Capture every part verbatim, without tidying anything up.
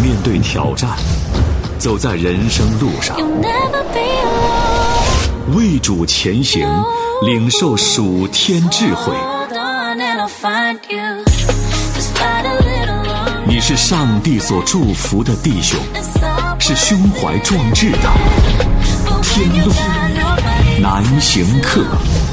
面对挑战，走在人生路上，为主前行，领受属天智慧。你是上帝所祝福的弟兄，是胸怀壮志的天路难行客。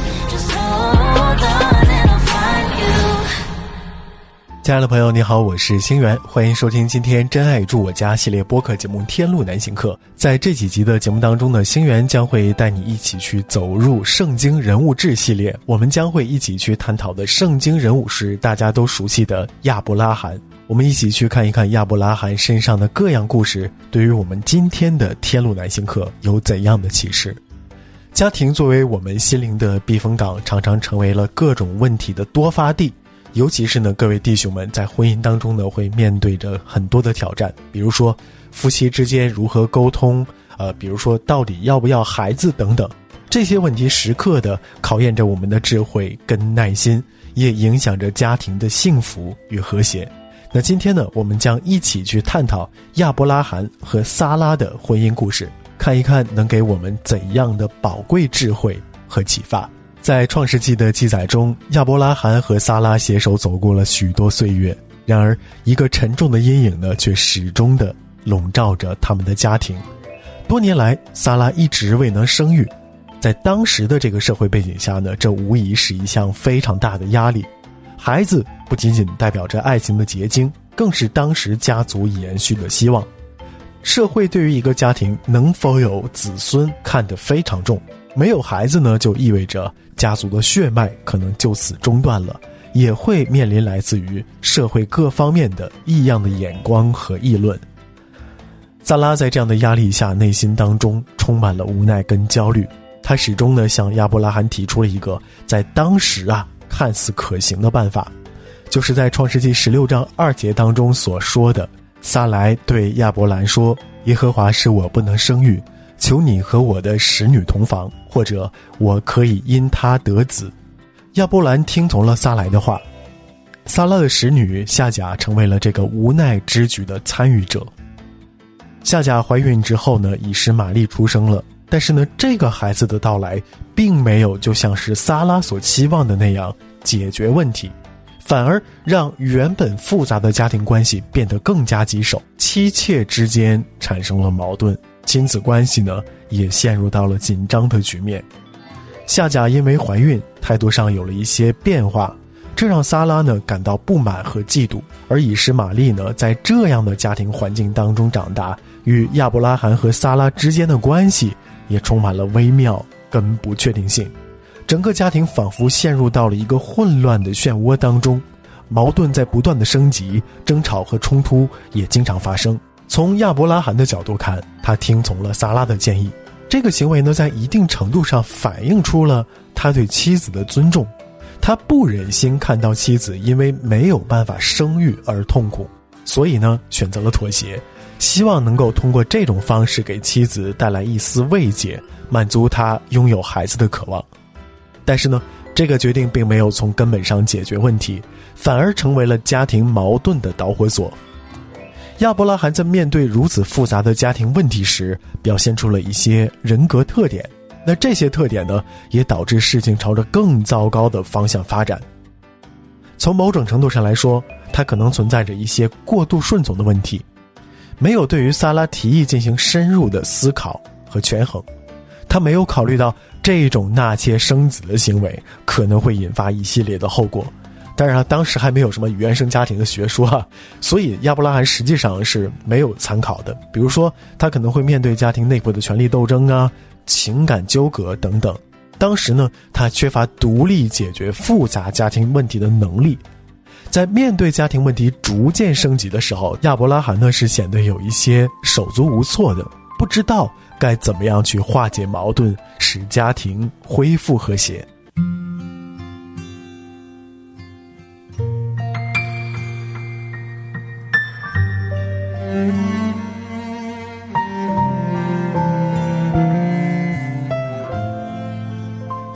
亲爱的朋友你好，我是星源，欢迎收听今天真爱住我家系列播客节目天路难行客。在这几集的节目当中呢，星源将会带你一起去走入圣经人物志系列，我们将会一起去探讨的圣经人物是大家都熟悉的亚伯拉罕。我们一起去看一看亚伯拉罕身上的各样故事对于我们今天的天路难行客有怎样的启示。家庭作为我们心灵的避风港，常常成为了各种问题的多发地，尤其是呢，各位弟兄们在婚姻当中呢，会面对着很多的挑战，比如说夫妻之间如何沟通，呃，比如说到底要不要孩子等等，这些问题时刻的考验着我们的智慧跟耐心，也影响着家庭的幸福与和谐。那今天呢，我们将一起去探讨亚伯拉罕和撒拉的婚姻故事，看一看能给我们怎样的宝贵智慧和启发。在创世纪的记载中，亚伯拉罕和撒拉携手走过了许多岁月，然而一个沉重的阴影呢，却始终的笼罩着他们的家庭。多年来，撒拉一直未能生育，在当时的这个社会背景下呢，这无疑是一项非常大的压力。孩子不仅仅代表着爱情的结晶，更是当时家族延续的希望。社会对于一个家庭能否有子孙看得非常重，没有孩子呢，就意味着家族的血脉可能就此中断了，也会面临来自于社会各方面的异样的眼光和议论。撒拉在这样的压力下，内心当中充满了无奈跟焦虑，他始终呢向亚伯拉罕提出了一个在当时啊看似可行的办法，就是在创世纪十六章二节当中所说的，撒来对亚伯兰说，耶和华使我不能生育，求你和我的使女同房，或者我可以因她得子。亚伯兰听从了撒来的话，撒拉的使女夏甲成为了这个无奈之举的参与者。夏甲怀孕之后呢，以实玛利出生了，但是呢，这个孩子的到来并没有就像是撒拉所期望的那样解决问题，反而让原本复杂的家庭关系变得更加棘手，妻妾之间产生了矛盾，亲子关系呢也陷入到了紧张的局面。夏甲因为怀孕态度上有了一些变化，这让撒拉呢感到不满和嫉妒，而以实玛利呢在这样的家庭环境当中长大，与亚伯拉罕和撒拉之间的关系也充满了微妙跟不确定性。整个家庭仿佛陷入到了一个混乱的漩涡当中，矛盾在不断的升级，争吵和冲突也经常发生。从亚伯拉罕的角度看，他听从了撒拉的建议，这个行为呢，在一定程度上反映出了他对妻子的尊重。他不忍心看到妻子因为没有办法生育而痛苦，所以呢，选择了妥协，希望能够通过这种方式给妻子带来一丝慰藉，满足他拥有孩子的渴望。但是呢，这个决定并没有从根本上解决问题，反而成为了家庭矛盾的导火索。亚伯拉罕在面对如此复杂的家庭问题时，表现出了一些人格特点，那这些特点呢，也导致事情朝着更糟糕的方向发展。从某种程度上来说，他可能存在着一些过度顺从的问题，没有对于撒拉提议进行深入的思考和权衡，他没有考虑到这种纳妾生子的行为可能会引发一系列的后果。当然当时还没有什么原生家庭的学说啊，所以亚伯拉罕实际上是没有参考的。比如说，他可能会面对家庭内部的权力斗争啊、情感纠葛等等。当时呢，他缺乏独立解决复杂家庭问题的能力。在面对家庭问题逐渐升级的时候，亚伯拉罕呢是显得有一些手足无措的，不知道该怎么样去化解矛盾，使家庭恢复和谐。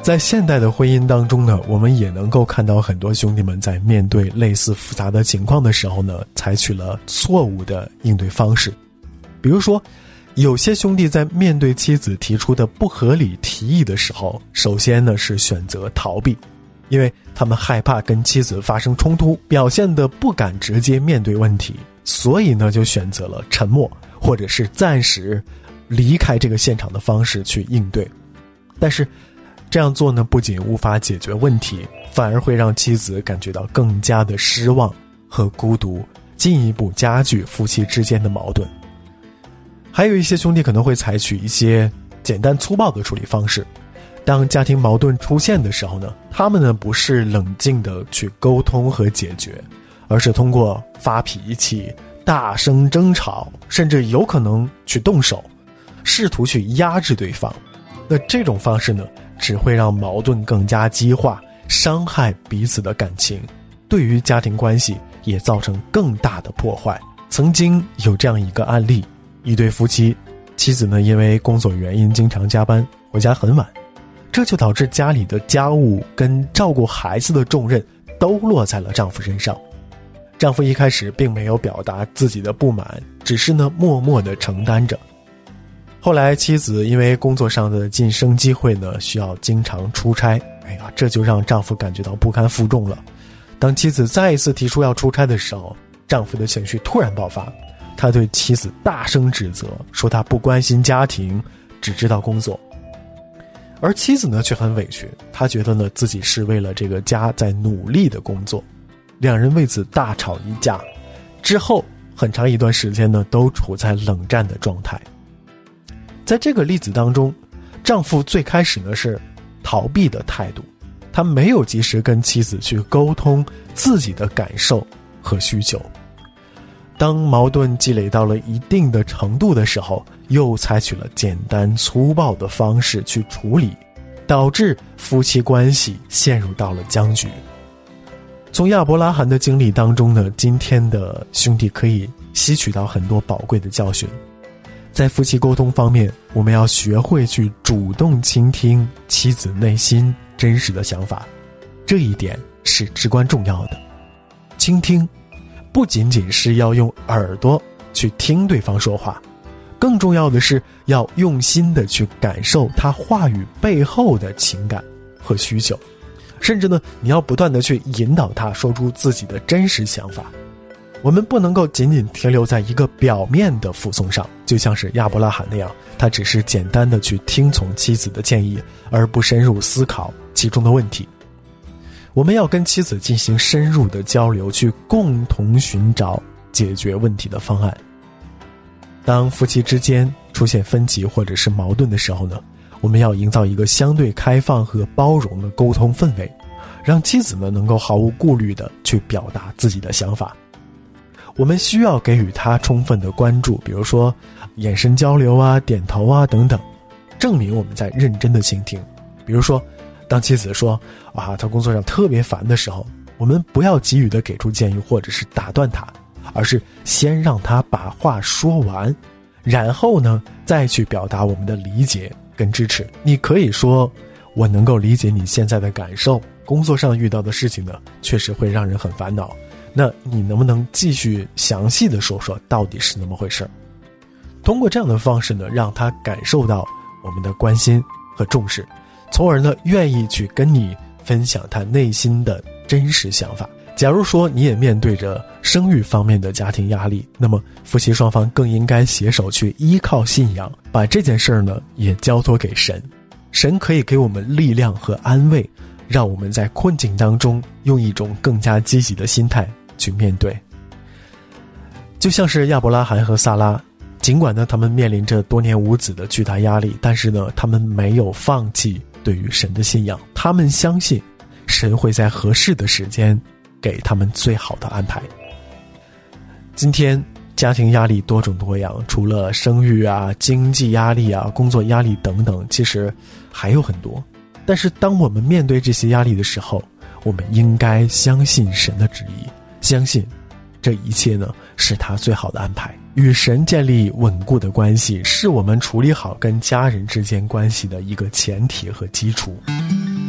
在现代的婚姻当中呢，我们也能够看到很多兄弟们在面对类似复杂的情况的时候呢，采取了错误的应对方式。比如说，有些兄弟在面对妻子提出的不合理提议的时候，首先呢是选择逃避，因为他们害怕跟妻子发生冲突，表现得不敢直接面对问题，所以呢就选择了沉默，或者是暂时离开这个现场的方式去应对。但是这样做呢，不仅无法解决问题，反而会让妻子感觉到更加的失望和孤独，进一步加剧夫妻之间的矛盾。还有一些兄弟可能会采取一些简单粗暴的处理方式，当家庭矛盾出现的时候呢，他们呢不是冷静的去沟通和解决，而是通过发脾气、大声争吵，甚至有可能去动手，试图去压制对方。那这种方式呢，只会让矛盾更加激化，伤害彼此的感情，对于家庭关系也造成更大的破坏。曾经有这样一个案例，一对夫妻，妻子呢因为工作原因经常加班，回家很晚，这就导致家里的家务跟照顾孩子的重任都落在了丈夫身上。丈夫一开始并没有表达自己的不满，只是呢默默地承担着。后来妻子因为工作上的晋升机会呢，需要经常出差，哎呀，这就让丈夫感觉到不堪负重了。当妻子再一次提出要出差的时候，丈夫的情绪突然爆发，他对妻子大声指责，说他不关心家庭，只知道工作。而妻子呢却很委屈，她觉得呢自己是为了这个家在努力的工作。两人为此大吵一架，之后很长一段时间呢都处在冷战的状态。在这个例子当中，丈夫最开始呢是逃避的态度，他没有及时跟妻子去沟通自己的感受和需求。当矛盾积累到了一定的程度的时候，又采取了简单粗暴的方式去处理，导致夫妻关系陷入到了僵局。从亚伯拉罕的经历当中呢，今天的兄弟可以吸取到很多宝贵的教训。在夫妻沟通方面，我们要学会去主动倾听妻子内心真实的想法，这一点是至关重要的。倾听不仅仅是要用耳朵去听对方说话，更重要的是要用心的去感受他话语背后的情感和需求，甚至呢，你要不断的去引导他说出自己的真实想法。我们不能够仅仅停留在一个表面的服从上，就像是亚伯拉罕那样，他只是简单的去听从妻子的建议，而不深入思考其中的问题。我们要跟妻子进行深入的交流，去共同寻找解决问题的方案。当夫妻之间出现分歧或者是矛盾的时候呢，我们要营造一个相对开放和包容的沟通氛围，让妻子呢能够毫无顾虑的去表达自己的想法。我们需要给予他充分的关注，比如说眼神交流啊、点头啊等等，证明我们在认真的倾听。比如说当妻子说啊，她工作上特别烦的时候，我们不要急于的给出建议或者是打断她，而是先让她把话说完，然后呢再去表达我们的理解跟支持。你可以说，我能够理解你现在的感受，工作上遇到的事情呢确实会让人很烦恼，那你能不能继续详细的说说到底是怎么回事？通过这样的方式呢，让他感受到我们的关心和重视，从而呢愿意去跟你分享他内心的真实想法。假如说你也面对着生育方面的家庭压力，那么夫妻双方更应该携手去依靠信仰，把这件事儿呢也交托给神。神可以给我们力量和安慰，让我们在困境当中用一种更加积极的心态去面对。就像是亚伯拉罕和撒拉，尽管呢他们面临着多年无子的巨大压力，但是呢他们没有放弃对于神的信仰，他们相信神会在合适的时间给他们最好的安排。今天家庭压力多种多样，除了生育啊、经济压力啊、工作压力等等，其实还有很多。但是当我们面对这些压力的时候，我们应该相信神的旨意，相信这一切呢是他最好的安排。与神建立稳固的关系，是我们处理好跟家人之间关系的一个前提和基础。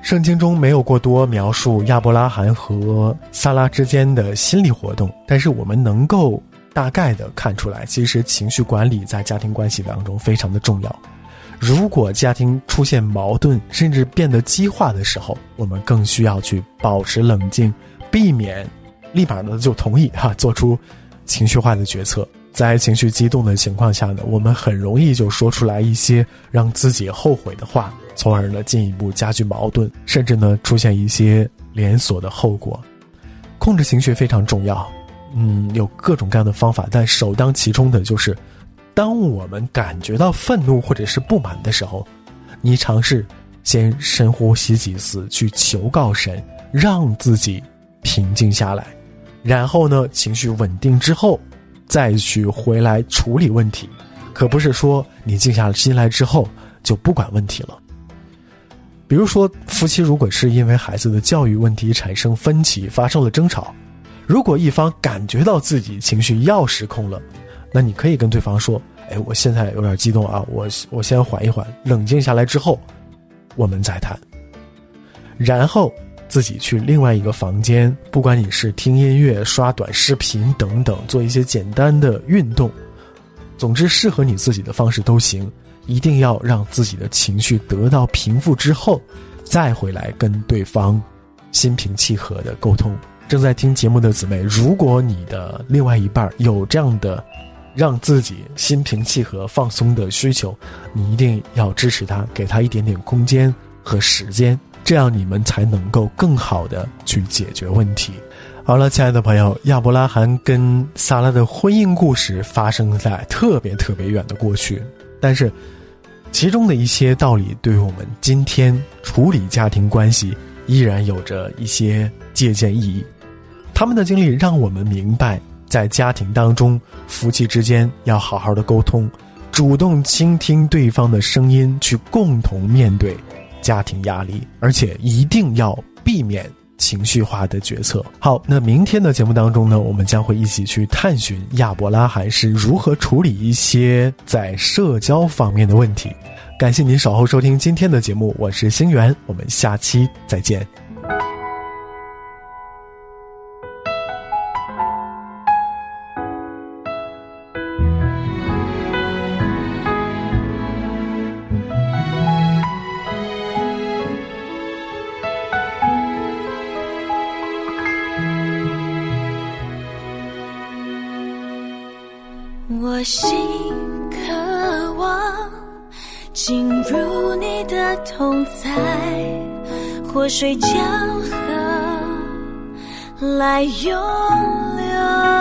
圣经中没有过多描述亚伯拉罕和撒拉之间的心理活动，但是我们能够大概的看出来，其实情绪管理在家庭关系当中非常的重要。如果家庭出现矛盾甚至变得激化的时候，我们更需要去保持冷静，避免立马的就同意哈、啊、做出情绪化的决策。在情绪激动的情况下呢，我们很容易就说出来一些让自己后悔的话，从而呢进一步加剧矛盾，甚至呢出现一些连锁的后果。控制情绪非常重要，嗯，有各种各样的方法，但首当其冲的就是当我们感觉到愤怒或者是不满的时候，你尝试先深呼吸几次，去求告神，让自己平静下来，然后呢情绪稳定之后再去回来处理问题，可不是说你静下心来之后就不管问题了。比如说夫妻如果是因为孩子的教育问题产生分歧，发生了争吵，如果一方感觉到自己情绪要失控了，那你可以跟对方说，哎，我现在有点激动啊，我我先缓一缓，冷静下来之后我们再谈。然后自己去另外一个房间，不管你是听音乐、刷短视频等等，做一些简单的运动，总之适合你自己的方式都行，一定要让自己的情绪得到平复之后，再回来跟对方心平气和的沟通。正在听节目的姊妹，如果你的另外一半有这样的让自己心平气和放松的需求，你一定要支持他，给他一点点空间和时间，这样你们才能够更好的去解决问题。好了，亲爱的朋友，亚伯拉罕跟撒拉的婚姻故事发生在特别特别远的过去，但是其中的一些道理对于我们今天处理家庭关系依然有着一些借鉴意义。他们的经历让我们明白，在家庭当中，夫妻之间要好好的沟通，主动倾听对方的声音，去共同面对家庭压力，而且一定要避免情绪化的决策。好，那明天的节目当中呢，我们将会一起去探寻亚伯拉罕是如何处理一些在社交方面的问题。感谢您稍后收听今天的节目，我是星源，我们下期再见。 我心渴望进入你的同在，活水江河来涌流。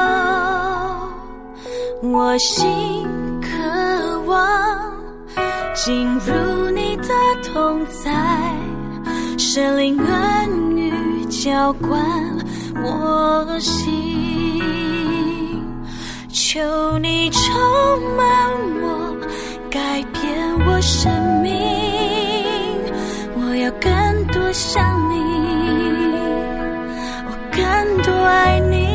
我心渴望进入你的同在，圣灵恩雨浇灌我心，求你充满我，改变我生命，我要更多像你，我更多爱你，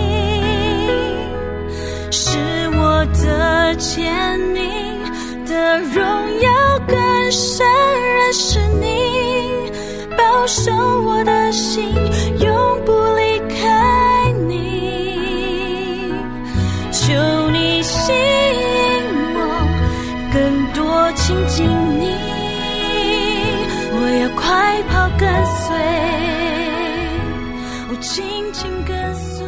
使我的坚定的荣耀更深认识你，保守我的心永不离开你，求你吸引我更多亲近你，我要快跑跟随，我紧紧跟随。